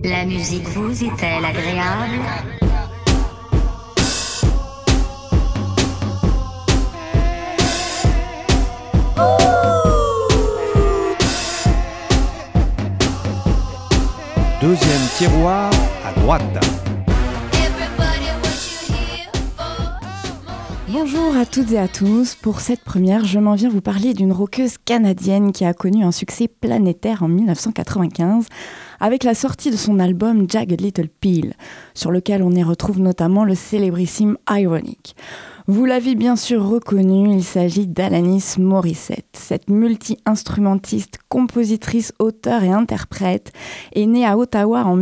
La musique vous est-elle agréable ? Deuxième tiroir à droite. Bonjour à toutes et à tous. Pour cette première, je m'en viens vous parler d'une rockeuse canadienne qui a connu un succès planétaire en 1995 avec la sortie de son album Jagged Little Pill, sur lequel on y retrouve notamment le célébrissime Ironic. Vous l'avez bien sûr reconnu, il s'agit d'Alanis Morissette. Cette multi-instrumentiste, compositrice, auteure et interprète est née à Ottawa en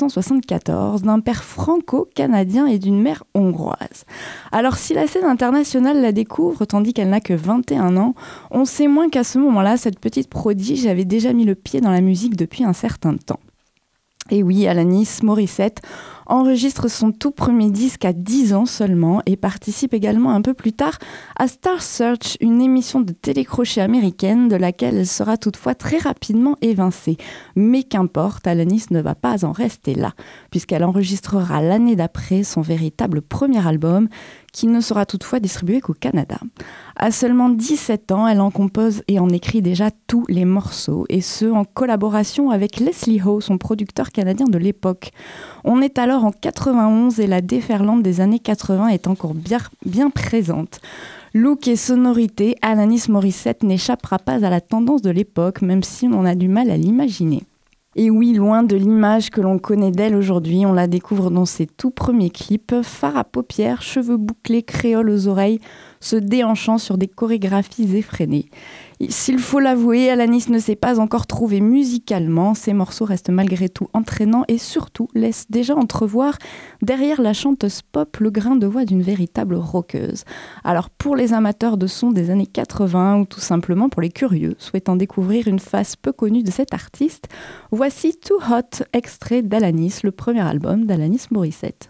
1974 d'un père franco-canadien et d'une mère hongroise. Alors si la scène internationale la découvre tandis qu'elle n'a que 21 ans, on sait moins qu'à ce moment-là, cette petite prodige avait déjà mis le pied dans la musique depuis un certain temps. Et oui, Alanis Morissette enregistre son tout premier disque à 10 ans seulement et participe également un peu plus tard à Star Search, une émission de télécrochet américaine de laquelle elle sera toutefois très rapidement évincée. Mais qu'importe, Alanis ne va pas en rester là, puisqu'elle enregistrera l'année d'après son véritable premier album, qui ne sera toutefois distribué qu'au Canada. À seulement 17 ans, elle en compose et en écrit déjà tous les morceaux, et ce, en collaboration avec Leslie Howe, son producteur canadien de l'époque. On est alors en 91 et la déferlante des années 80 est encore bien présente. Look et sonorité, Alanis Morissette n'échappera pas à la tendance de l'époque, même si on a du mal à l'imaginer. Et oui, loin de l'image que l'on connaît d'elle aujourd'hui, on la découvre dans ses tout premiers clips, fard à paupières, cheveux bouclés, créoles aux oreilles, se déhanchant sur des chorégraphies effrénées. S'il faut l'avouer, Alanis ne s'est pas encore trouvée musicalement, ses morceaux restent malgré tout entraînants et surtout laissent déjà entrevoir derrière la chanteuse pop le grain de voix d'une véritable rockeuse. Alors pour les amateurs de son des années 80 ou tout simplement pour les curieux souhaitant découvrir une face peu connue de cet artiste, voici Too Hot, extrait d'Alanis, le premier album d'Alanis Morissette.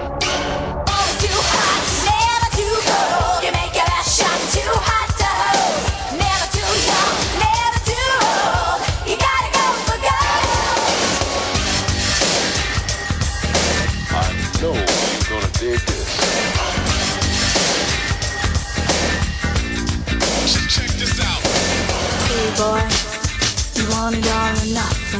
Boy, you want it all or nothing.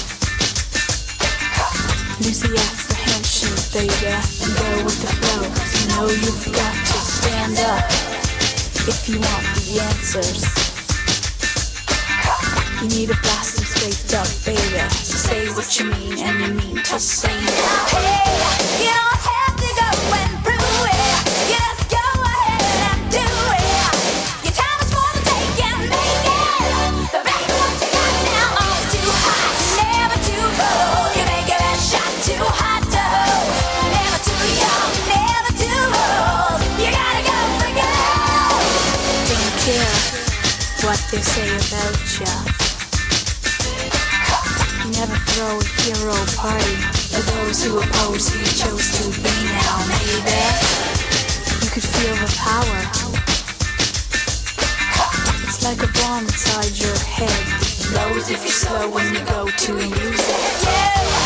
Lucy asked the handshake, baby, and go with the flow. 'Cause you know you've got to stand up if you want the answers. You need to blast them straight up, baby. So say what you mean, and you mean to say it. Hey, you don't have to go and prove it. You just go ahead and do it. Your time is for the taking, make it. The best of what you got now. Oh, it's too hot, never too cold. You make your best shot, too hot to hold. Never too young, never too old. You gotta go for gold. Don't care what they say about ya. You never throw a hero party for those who oppose who you chose to be now. Maybe you could feel the power. It's like a bomb inside your head. It blows if you're slow when you go to use it. Yeah.